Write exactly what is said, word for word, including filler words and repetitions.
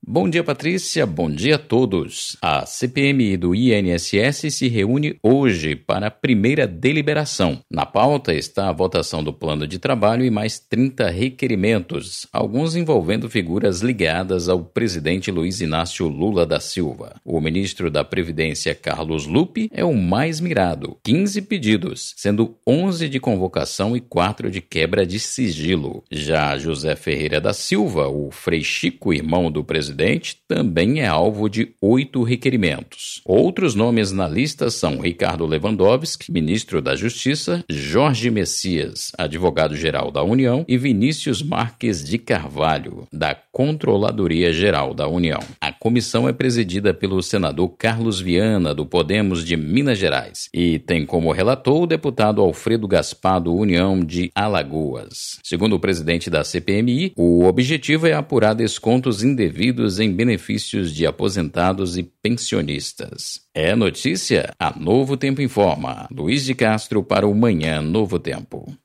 Bom dia, Patrícia. Bom dia a todos. A C P M I do I N S S se reúne hoje para a primeira deliberação. Na pauta está a votação do plano de trabalho e mais trinta requerimentos, alguns envolvendo figuras ligadas ao presidente Luiz Inácio Lula da Silva. O ministro da Previdência, Carlos Lupe, é o mais mirado. quinze pedidos, sendo onze de convocação e quatro de quebra de sigilo. Já José Ferreira da Silva, o Frei Chico, irmão do presidente, também é alvo de oito requerimentos. Outros nomes na lista são Ricardo Lewandowski, ministro da Justiça, Jorge Messias, advogado-geral da União, e Vinícius Marques de Carvalho, da Controladoria Geral da União. A comissão é presidida pelo senador Carlos Viana, do Podemos de Minas Gerais, e tem como relator o deputado Alfredo Gaspar, do União de Alagoas. Segundo o presidente da C P M I, o objetivo é apurar descontos indevidos em benefícios de aposentados e pensionistas. É notícia? A Novo Tempo informa. Luiz de Castro para o Manhã Novo Tempo.